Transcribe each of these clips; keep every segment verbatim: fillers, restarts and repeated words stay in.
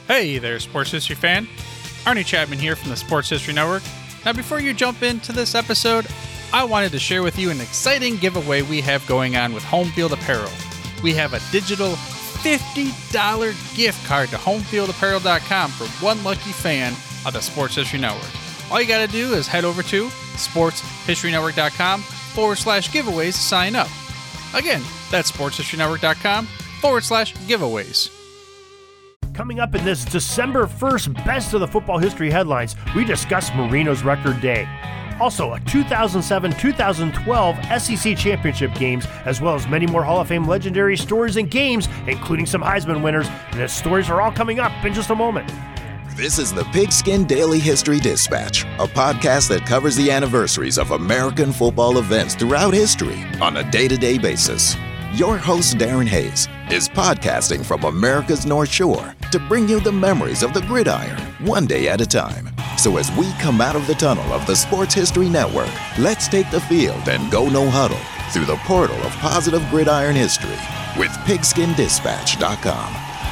Hey there, Sports History fan. Arnie Chapman here from the Sports History Network. Now, before you jump into this episode, I wanted to share with you an exciting giveaway we have going on with Home Field Apparel. We have a digital fifty dollars gift card to home field apparel dot com for one lucky fan of the Sports History Network. All you got to do is head over to sports history network dot com forward slash giveaways to sign up. Again, that's sports history network dot com forward slash giveaways. Coming up in this December first Best of the Football History headlines, we discuss Marino's record day. Also, a two thousand seven two thousand twelve S E C Championship games, as well as many more Hall of Fame legendary stories and games, including some Heisman winners. And the stories are all coming up in just a moment. This is the Pigskin Daily History Dispatch, a podcast that covers the anniversaries of American football events throughout history on a day-to-day basis. Your host, Darren Hayes, is podcasting from America's North Shore to bring you the memories of the gridiron, one day at a time. So as we come out of the tunnel of the Sports History Network, let's take the field and go no huddle through the portal of positive gridiron history with pigskin dispatch dot com.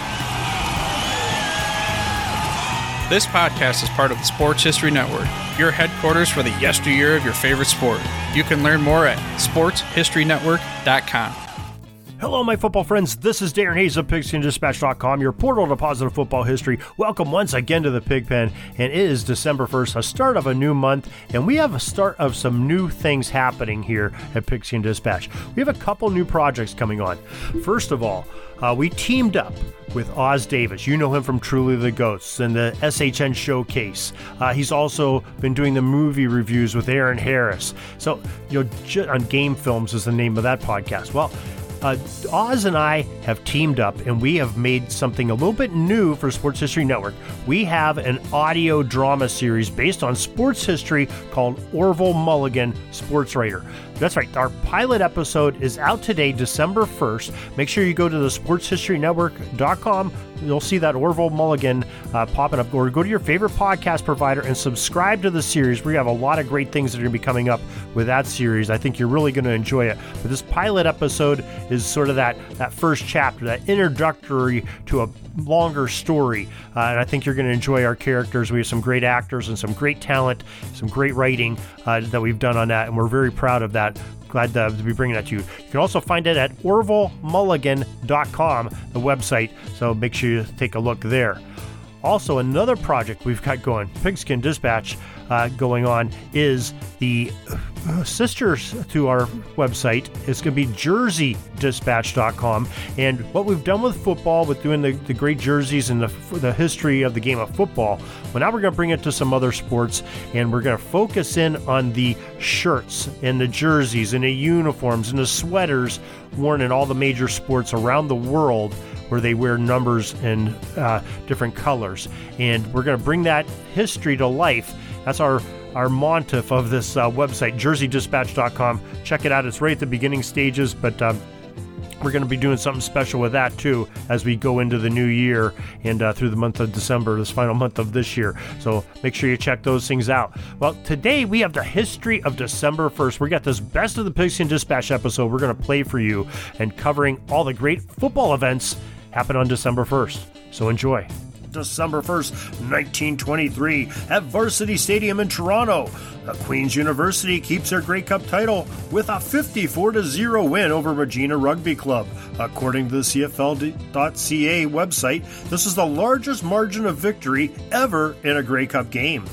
This podcast is part of the Sports History Network, your headquarters for the yesteryear of your favorite sport. You can learn more at sports history network dot com. Hello, my football friends. This is Darren Hayes of pigskin dispatch dot com, your portal to positive football history. Welcome once again to the Pigpen, and it is December first, a start of a new month, and we have a start of some new things happening here at Pigskin Dispatch. We have a couple new projects coming on. First of all, uh, we teamed up with Oz Davis. You know him from Truly the Ghosts and the S H N Showcase. Uh, he's also been doing the movie reviews with Aaron Harris. So, you know, j- on Game Films is the name of that podcast. Well, Uh, Oz and I have teamed up, and we have made something a little bit new for Sports History Network. We have an audio drama series based on sports history called Orville Mulligan, Sports Writer. That's right. Our pilot episode is out today, December first. Make sure you go to the sports history network dot com. You'll see that Orville Mulligan uh, popping up. Or go to your favorite podcast provider and subscribe to the series. We have a lot of great things that are going to be coming up with that series. I think you're really going to enjoy it. But this pilot episode is sort of that, that first chapter, that introductory to a longer story. Uh, and I think you're going to enjoy our characters. We have some great actors and some great talent, some great writing uh, that we've done on that. And we're very proud of that. Glad to, to be bringing that to you. You can also find it at orville mulligan dot com, the website. So make sure you take a look there. Also, another project we've got going, Pigskin Dispatch, uh, going on, is the uh, sisters to our website. It's going to be jersey dispatch dot com. And what we've done with football, with doing the, the great jerseys and the, the history of the game of football, well, now we're going to bring it to some other sports, and we're going to focus in on the shirts and the jerseys and the uniforms and the sweaters worn in all the major sports around the world, where they wear numbers and uh, different colors. And we're going to bring that history to life. That's our, our montif of this uh, website, jersey dispatch dot com. Check it out. It's right at the beginning stages, but um, we're going to be doing something special with that too as we go into the new year and uh, through the month of December, this final month of this year. So make sure you check those things out. Well, today we have the history of December first. We got this Best of the Pigskin Dispatch episode we're going to play for you, and covering all the great football events happen on December first. So enjoy. December first, nineteen twenty-three, at Varsity Stadium in Toronto, the Queen's University keeps their Grey Cup title with a fifty-four to zero win over Regina Rugby Club. According to the C F L dot C A website, this is the largest margin of victory ever in a Grey Cup game.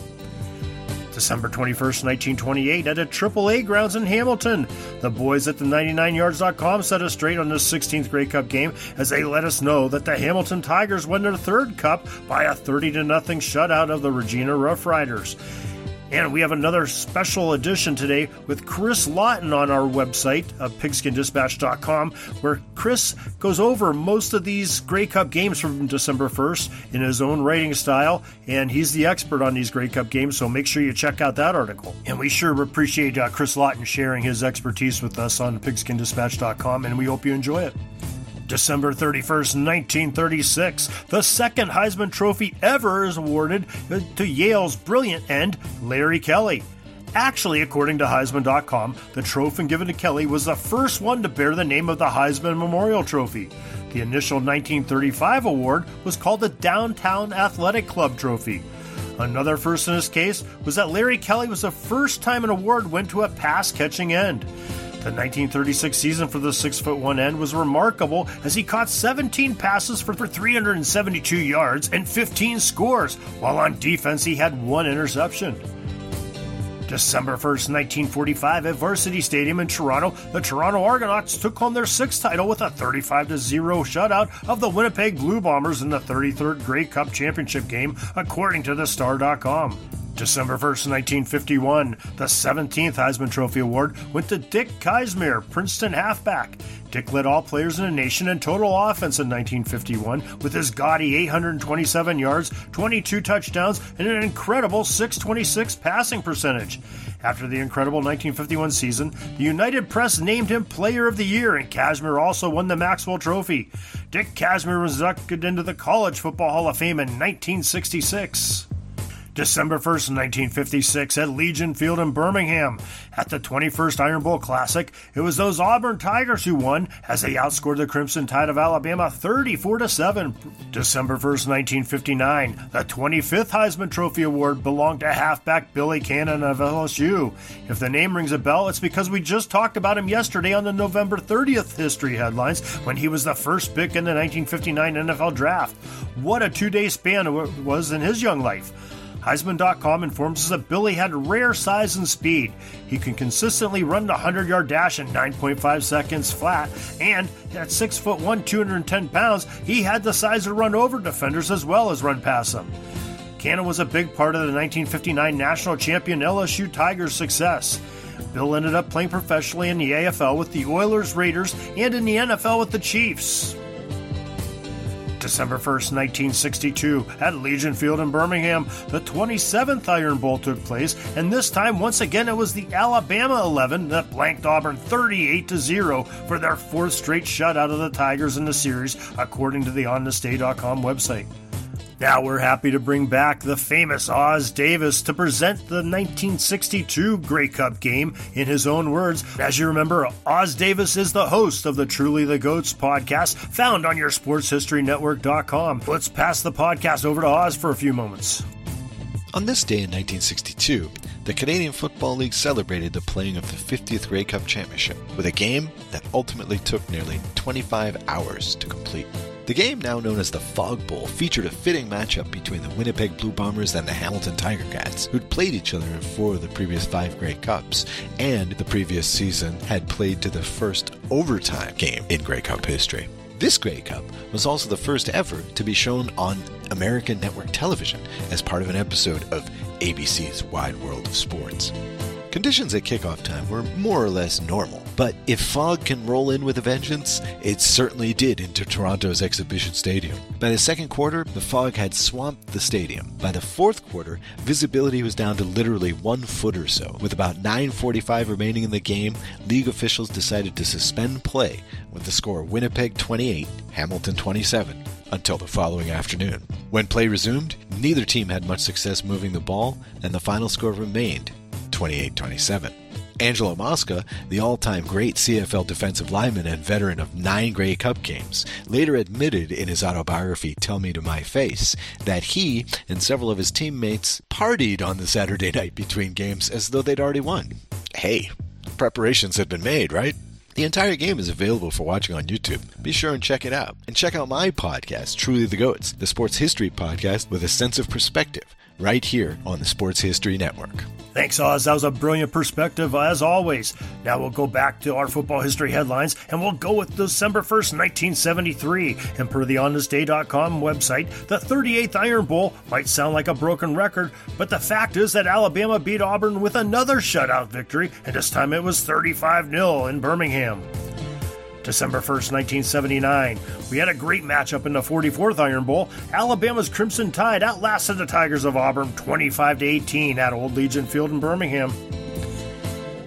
December twenty-first, nineteen twenty-eight, at a triple A grounds in Hamilton, the boys at the ninety-nine yards dot com set us straight on the sixteenth Grey Cup game as they let us know that the Hamilton Tigers won their third cup by a thirty to nothing shutout of the Regina Rough Riders. And we have another special edition today with Chris Lawton on our website of pigskin dispatch dot com, where Chris goes over most of these Grey Cup games from December first in his own writing style, and he's the expert on these Grey Cup games, so make sure you check out that article. And we sure appreciate uh, Chris Lawton sharing his expertise with us on pigskin dispatch dot com, and we hope you enjoy it. December thirty-first, nineteen thirty-six, the second Heisman Trophy ever is awarded to Yale's brilliant end, Larry Kelly. Actually, according to Heisman dot com, the trophy given to Kelly was the first one to bear the name of the Heisman Memorial Trophy. The initial nineteen thirty-five award was called the Downtown Athletic Club Trophy. Another first in this case was that Larry Kelly was the first time an award went to a pass-catching end. The nineteen thirty-six season for the six foot one end was remarkable as he caught seventeen passes for three hundred seventy-two yards and fifteen scores, while on defense he had one interception. December first, nineteen forty-five, at Varsity Stadium in Toronto, the Toronto Argonauts took home their sixth title with a thirty-five to zero shutout of the Winnipeg Blue Bombers in the thirty-third Grey Cup Championship game, according to the Star dot com. December first, nineteen fifty-one, the seventeenth Heisman Trophy Award went to Dick Kizmer, Princeton halfback. Dick led all players in the nation in total offense in nineteen fifty-one with his gaudy eight hundred twenty-seven yards, twenty-two touchdowns, and an incredible six twenty-six passing percentage. After the incredible nineteen fifty-one season, the United Press named him Player of the Year, and Kazmir also won the Maxwell Trophy. Dick Kazmir was inducted into the College Football Hall of Fame in nineteen sixty-six. December first, nineteen fifty-six, at Legion Field in Birmingham. At the twenty-first Iron Bowl Classic, it was those Auburn Tigers who won as they outscored the Crimson Tide of Alabama thirty-four to seven. December first, nineteen fifty-nine, the twenty-fifth Heisman Trophy Award belonged to halfback Billy Cannon of L S U. If the name rings a bell, it's because we just talked about him yesterday on the November thirtieth History Headlines when he was the first pick in the nineteen fifty-nine N F L Draft. What a two-day span it was in his young life. Heisman dot com informs us that Billy had rare size and speed. He can consistently run the hundred-yard dash in nine point five seconds flat, and at six foot one, two hundred ten pounds, he had the size to run over defenders as well as run past them. Cannon was a big part of the nineteen fifty-nine national champion L S U Tigers' success. Bill ended up playing professionally in the A F L with the Oilers, Raiders, and in the N F L with the Chiefs. December first, nineteen sixty-two, at Legion Field in Birmingham, the twenty-seventh Iron Bowl took place, and this time, once again, it was the Alabama eleven that blanked Auburn thirty-eight to zero for their fourth straight shutout of the Tigers in the series, according to the on this day dot com website. Now we're happy to bring back the famous Oz Davis to present the nineteen sixty-two Grey Cup game in his own words. As you remember, Oz Davis is the host of the Truly the Goats podcast, found on your sports history network dot com. Let's pass the podcast over to Oz for a few moments. On this day in nineteen sixty-two, the Canadian Football League celebrated the playing of the fiftieth Grey Cup Championship with a game that ultimately took nearly twenty-five hours to complete. The game, now known as the Fog Bowl, featured a fitting matchup between the Winnipeg Blue Bombers and the Hamilton Tiger Cats, who'd played each other in four of the previous five Grey Cups, and the previous season had played to the first overtime game in Grey Cup history. This Grey Cup was also the first ever to be shown on American network television as part of an episode of A B C's Wide World of Sports. Conditions at kickoff time were more or less normal, but if fog can roll in with a vengeance, it certainly did into Toronto's Exhibition Stadium. By the second quarter, the fog had swamped the stadium. By the fourth quarter, visibility was down to literally one foot or so. With about nine forty-five remaining in the game, league officials decided to suspend play with the score Winnipeg twenty-eight, Hamilton twenty-seven, until the following afternoon. When play resumed, neither team had much success moving the ball, and the final score remained twenty-eight twenty-seven. Angelo Mosca, the all-time great C F L defensive lineman and veteran of nine Grey Cup games, later admitted in his autobiography, Tell Me to My Face, that he and several of his teammates partied on the Saturday night between games as though they'd already won. Hey, preparations had been made, right? The entire game is available for watching on YouTube. Be sure and check it out. And check out my podcast, Truly the Goats, the sports history podcast with a sense of perspective, right here on the Sports History Network. Thanks, Oz. That was a brilliant perspective, as always. Now we'll go back to our football history headlines, and we'll go with December first, nineteen seventy-three. And per the on this day dot com website, the thirty-eighth Iron Bowl might sound like a broken record, but the fact is that Alabama beat Auburn with another shutout victory, and this time it was thirty-five nil in Birmingham. December first, nineteen seventy-nine. We had a great matchup in the forty-fourth Iron Bowl. Alabama's Crimson Tide outlasted the Tigers of Auburn twenty-five to eighteen at Old Legion Field in Birmingham.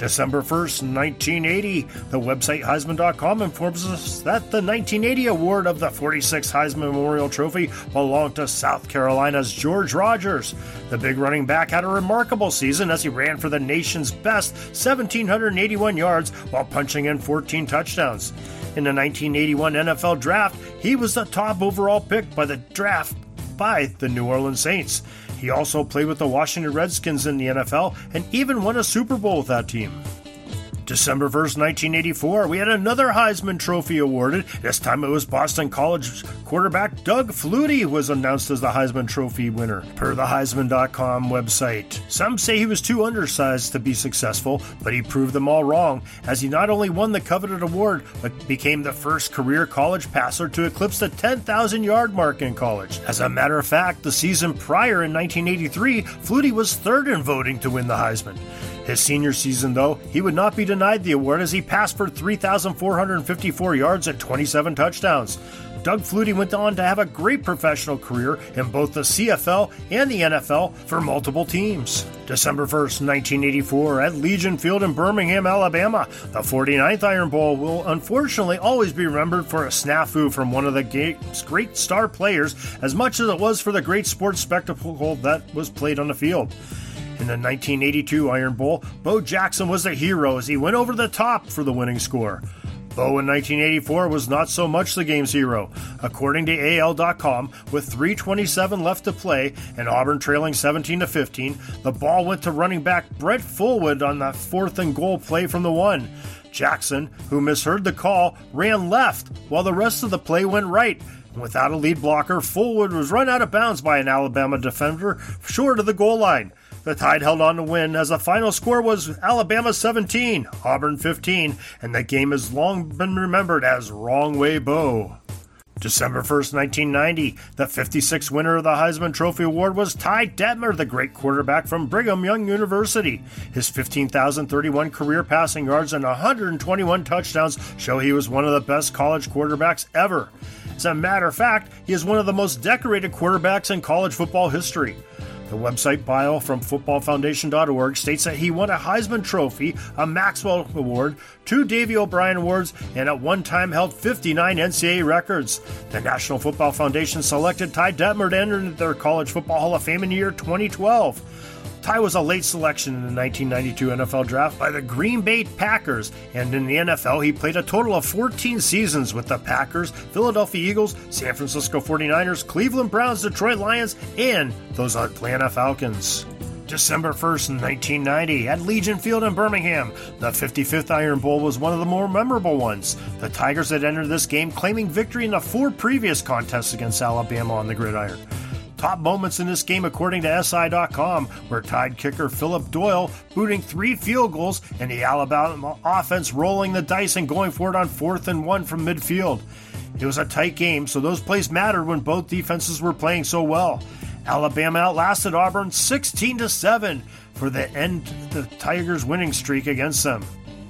December first, nineteen eighty, the website Heisman dot com informs us that the nineteen eighty award of the forty-sixth Heisman Memorial Trophy belonged to South Carolina's George Rogers. The big running back had a remarkable season as he ran for the nation's best one thousand seven hundred eighty-one yards while punching in fourteen touchdowns. In the nineteen eighty-one N F L Draft, he was the top overall pick by the draft by the New Orleans Saints. He also played with the Washington Redskins in the N F L and even won a Super Bowl with that team. December first, nineteen eighty-four, we had another Heisman Trophy awarded. This time it was Boston College quarterback Doug Flutie was announced as the Heisman Trophy winner, per the Heisman dot com website. Some say he was too undersized to be successful, but he proved them all wrong, as he not only won the coveted award, but became the first career college passer to eclipse the ten thousand yard mark in college. As a matter of fact, the season prior in nineteen eighty-three, Flutie was third in voting to win the Heisman. His senior season, though, he would not be denied the award as he passed for three thousand four hundred fifty-four yards and twenty-seven touchdowns. Doug Flutie went on to have a great professional career in both the C F L and the N F L for multiple teams. December first, nineteen eighty-four, at Legion Field in Birmingham, Alabama, the forty-ninth Iron Bowl will unfortunately always be remembered for a snafu from one of the game's great star players as much as it was for the great sports spectacle that was played on the field. In the nineteen eighty-two Iron Bowl, Bo Jackson was the hero as he went over the top for the winning score. Bo in nineteen eighty-four was not so much the game's hero. According to A L dot com, with three twenty-seven left to play and Auburn trailing seventeen to fifteen, the ball went to running back Brett Fullwood on that fourth and goal play from the one. Jackson, who misheard the call, ran left while the rest of the play went right. Without a lead blocker, Fullwood was run out of bounds by an Alabama defender short of the goal line. The Tide held on to win as the final score was Alabama seventeen, Auburn fifteen, and the game has long been remembered as Wrong Way Bo. December first, nineteen ninety, the fifty-sixth winner of the Heisman Trophy Award was Ty Detmer, the great quarterback from Brigham Young University. His fifteen thousand thirty-one career passing yards and one hundred twenty-one touchdowns show he was one of the best college quarterbacks ever. As a matter of fact, he is one of the most decorated quarterbacks in college football history. The website bio from football foundation dot org states that he won a Heisman Trophy, a Maxwell Award, two Davey O'Brien Awards, and at one time held fifty-nine N C double A records. The National Football Foundation selected Ty Detmer to enter their College Football Hall of Fame in the year twenty twelve. Ty was a late selection in the nineteen ninety-two N F L Draft by the Green Bay Packers, and in the N F L he played a total of fourteen seasons with the Packers, Philadelphia Eagles, San Francisco forty-niners, Cleveland Browns, Detroit Lions, and those Atlanta Falcons. December first, nineteen ninety, at Legion Field in Birmingham, the fifty-fifth Iron Bowl was one of the more memorable ones. The Tigers had entered this game claiming victory in the four previous contests against Alabama on the gridiron. Top moments in this game according to S I dot com, where Tide kicker Philip Doyle booting three field goals and the Alabama offense rolling the dice and going for it on fourth and one from midfield. It was a tight game, so those plays mattered when both defenses were playing so well. Alabama outlasted Auburn sixteen to seven for the end the Tigers' winning streak against them.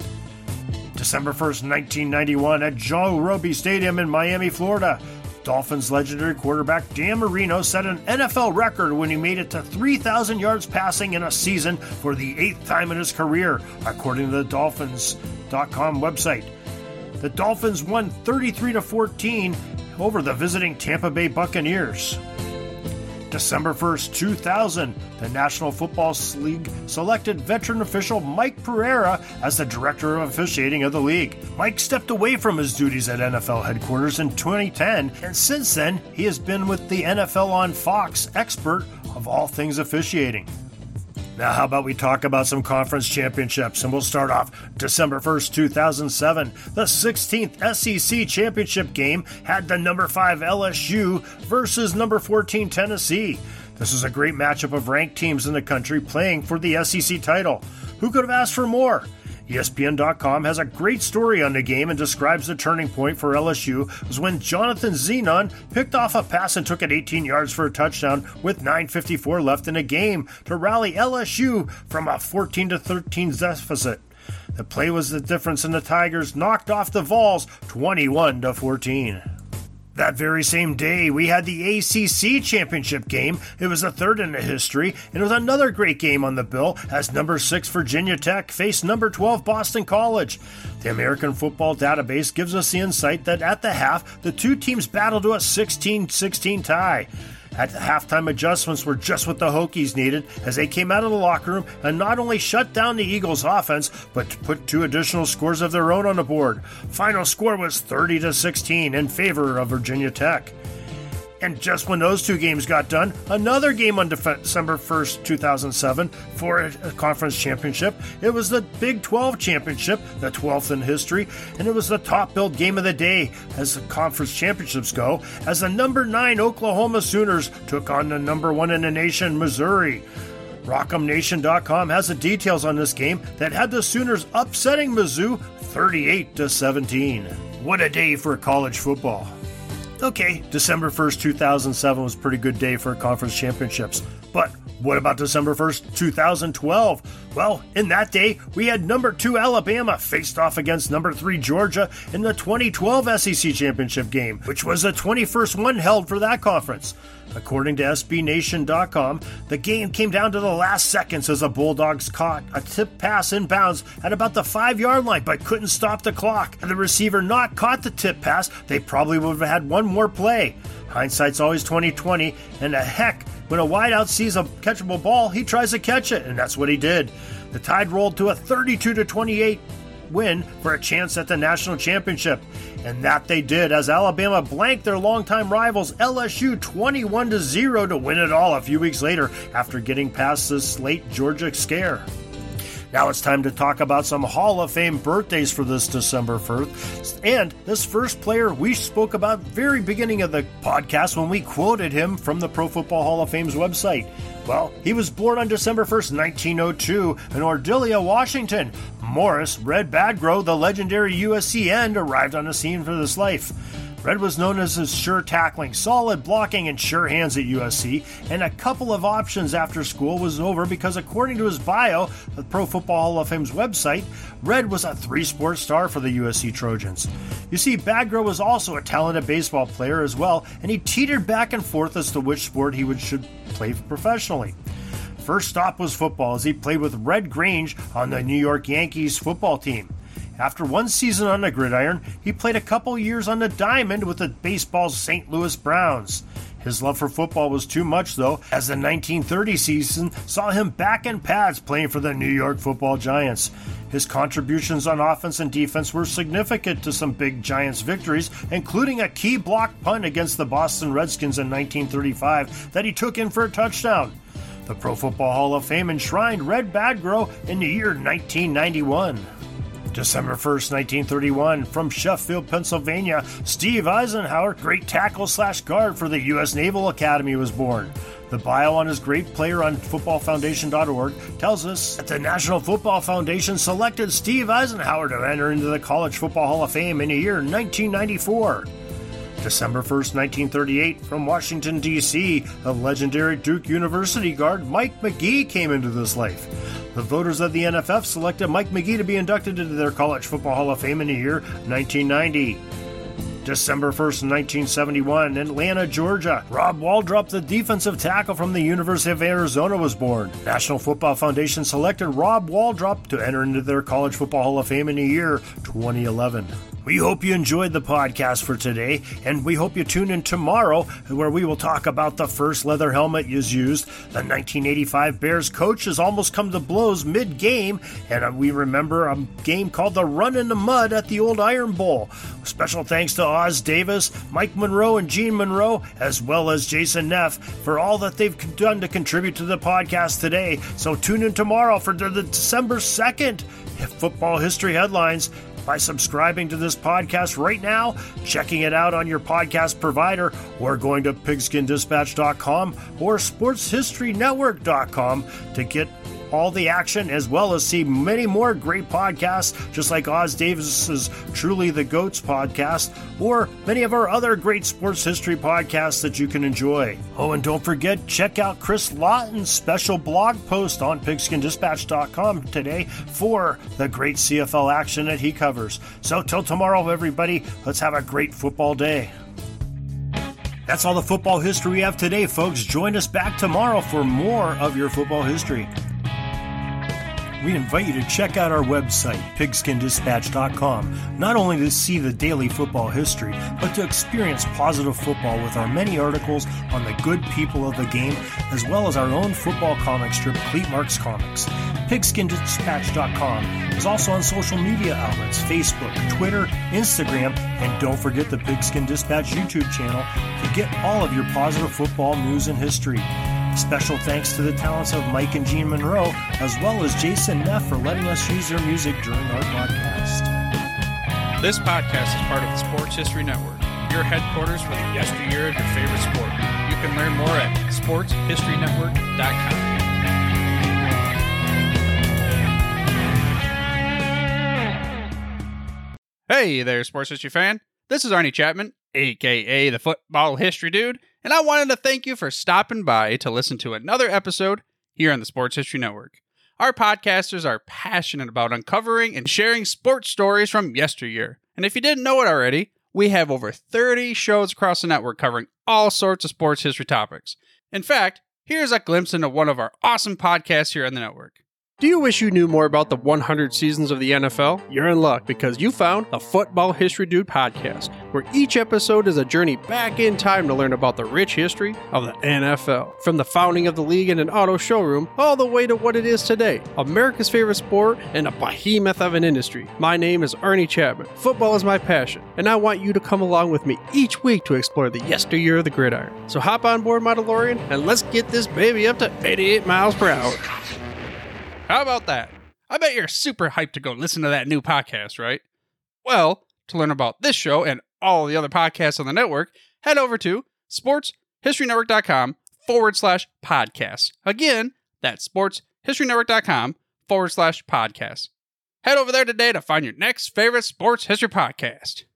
December first, nineteen ninety-one, at Joe Roby Stadium in Miami, Florida, Dolphins legendary quarterback Dan Marino set an N F L record when he made it to three thousand yards passing in a season for the eighth time in his career, according to the Dolphins dot com website. The Dolphins won thirty-three to fourteen over the visiting Tampa Bay Buccaneers. December first, two thousand, the National Football League selected veteran official Mike Pereira as the director of officiating of the league. Mike stepped away from his duties at N F L headquarters in twenty ten, and since then, he has been with the N F L on Fox expert of all things officiating. Now, how about we talk about some conference championships, and we'll start off December first, two thousand seven. The sixteenth S E C championship game had the number five L S U versus number fourteen Tennessee. This is a great matchup of ranked teams in the country playing for the S E C title. Who could have asked for more? E S P N dot com has a great story on the game and describes the turning point for L S U was when Jonathan Zenon picked off a pass and took it eighteen yards for a touchdown with nine fifty-four left in the game to rally L S U from a fourteen to thirteen deficit. The play was the difference, and the Tigers knocked off the Vols twenty-one to fourteen. That very same day, we had the A C C championship game. It was the third in the history, and it was another great game on the bill as number six Virginia Tech faced number twelve Boston College. The American Football Database gives us the insight that at the half, the two teams battled to a sixteen sixteen tie. At the halftime, adjustments were just what the Hokies needed as they came out of the locker room and not only shut down the Eagles' offense, but put two additional scores of their own on the board. Final score was thirty to sixteen in favor of Virginia Tech. And just when those two games got done, another game on December first, two thousand seven for a conference championship. It was the Big twelve championship, the twelfth in history, and it was the top-billed game of the day as the conference championships go, as the number nine Oklahoma Sooners took on the number one in the nation, Missouri. Rock'em Nation dot com has the details on this game that had the Sooners upsetting Mizzou thirty-eight to seventeen. What a day for college football. Okay, December first, two thousand seven was a pretty good day for conference championships. But what about December first, two thousand twelve? Well, in that day, we had number two Alabama faced off against number three Georgia in the twenty twelve S E C championship game, which was the twenty-first one held for that conference. According to S B Nation dot com, the game came down to the last seconds as the Bulldogs caught a tip pass inbounds at about the five-yard line but couldn't stop the clock. Had the receiver not caught the tip pass, they probably would have had one more play. Hindsight's always twenty twenty, and a heck, when a wideout sees a catchable ball, he tries to catch it, and that's what he did. The Tide rolled to a thirty-two to twenty-eight win for a chance at the national championship. And that they did as Alabama blanked their longtime rivals L S U twenty-one to zero to win it all a few weeks later after getting past this late Georgia scare. Now it's time to talk about some Hall of Fame birthdays for this December first. And this first player we spoke about very beginning of the podcast when we quoted him from the Pro Football Hall of Fame's website. Well, he was born on December first, nineteen oh two in Ordelia, Washington. Morris Red Badgrove, the legendary U S C end, arrived on the scene for this life. Red was known as his sure tackling, solid blocking, and sure hands at U S C, and a couple of options after school was over because according to his bio, the Pro Football Hall of Fame's website, Red was a three-sport star for the U S C Trojans. You see, Badgrove was also a talented baseball player as well, and he teetered back and forth as to which sport he would should play professionally. First stop was football as he played with Red Grange on the New York Yankees football team. After one season on the gridiron, he played a couple years on the diamond with the baseball's Saint Louis Browns. His love for football was too much, though, as the nineteen thirty season saw him back in pads playing for the New York Football Giants. His contributions on offense and defense were significant to some big Giants victories, including a key block punt against the Boston Redskins in nineteen thirty-five that he took in for a touchdown. The Pro Football Hall of Fame enshrined Red Badgrove in the year nineteen ninety-one. December first, nineteen thirty-one, from Sheffield, Pennsylvania, Steve Eisenhower, great tackle slash guard for the U S Naval Academy, was born. The bio on his great player on football foundation dot org tells us that the National Football Foundation selected Steve Eisenhower to enter into the College Football Hall of Fame in the year nineteen ninety-four. December first, nineteen thirty-eight, from Washington, D C, the legendary Duke University guard Mike McGee came into this life. The voters of the N F F selected Mike McGee to be inducted into their College Football Hall of Fame in the year nineteen ninety. December first, nineteen seventy-one, in Atlanta, Georgia, Rob Waldrop, the defensive tackle from the University of Arizona, was born. National Football Foundation selected Rob Waldrop to enter into their College Football Hall of Fame in the year twenty eleven. We hope you enjoyed the podcast for today, and we hope you tune in tomorrow where we will talk about the first leather helmet is used. The nineteen eighty-five Bears coach has almost come to blows mid-game, and we remember a game called the Run in the Mud at the old Iron Bowl. Special thanks to Oz Davis, Mike Monroe, and Gene Monroe, as well as Jason Neff, for all that they've done to contribute to the podcast today. So tune in tomorrow for the December second Football History Headlines by subscribing to this podcast right now, checking it out on your podcast provider, or going to pigskin dispatch dot com or sports history network dot com to get all the action, as well as see many more great podcasts, just like Oz Davis's Truly the Goats podcast, or many of our other great sports history podcasts that you can enjoy. Oh, and don't forget, check out Chris Lawton's special blog post on pigskin dispatch dot com today for the great C F L action that he covers. So till tomorrow, everybody, let's have a great football day. That's all the football history we have today, folks. Join us back tomorrow for more of your football history. We invite you to check out our website, pigskin dispatch dot com, not only to see the daily football history, but to experience positive football with our many articles on the good people of the game, as well as our own football comic strip, Cleat Marks Comics. pigskin dispatch dot com is also on social media outlets, Facebook, Twitter, Instagram, and don't forget the Pigskin Dispatch YouTube channel to get all of your positive football news and history. Special thanks to the talents of Mike and Gene Monroe, as well as Jason Neff for letting us use their music during our podcast. This podcast is part of the Sports History Network, your headquarters for the yesteryear of your favorite sport. You can learn more at sports history network dot com. Hey there, Sports History fan. This is Arnie Chapman, aka the Football History Dude, and I wanted to thank you for stopping by to listen to another episode here on the Sports History Network. Our podcasters are passionate about uncovering and sharing sports stories from yesteryear. And if you didn't know it already, we have over thirty shows across the network covering all sorts of sports history topics. In fact, here's a glimpse into one of our awesome podcasts here on the network. Do you wish you knew more about the one hundred seasons of the N F L? You're in luck because you found the Football History Dude podcast, where each episode is a journey back in time to learn about the rich history of the N F L. From the founding of the league in an auto showroom, all the way to what it is today, America's favorite sport and a behemoth of an industry. My name is Arnie Chapman. Football is my passion, and I want you to come along with me each week to explore the yesteryear of the gridiron. So hop on board my DeLorean and let's get this baby up to eighty-eight miles per hour. How about that? I bet you're super hyped to go listen to that new podcast, right? Well, to learn about this show and all the other podcasts on the network, head over to sports history network dot com forward slash podcasts. Again, that's sports history network dot com forward slash podcasts. Head over there today to find your next favorite sports history podcast.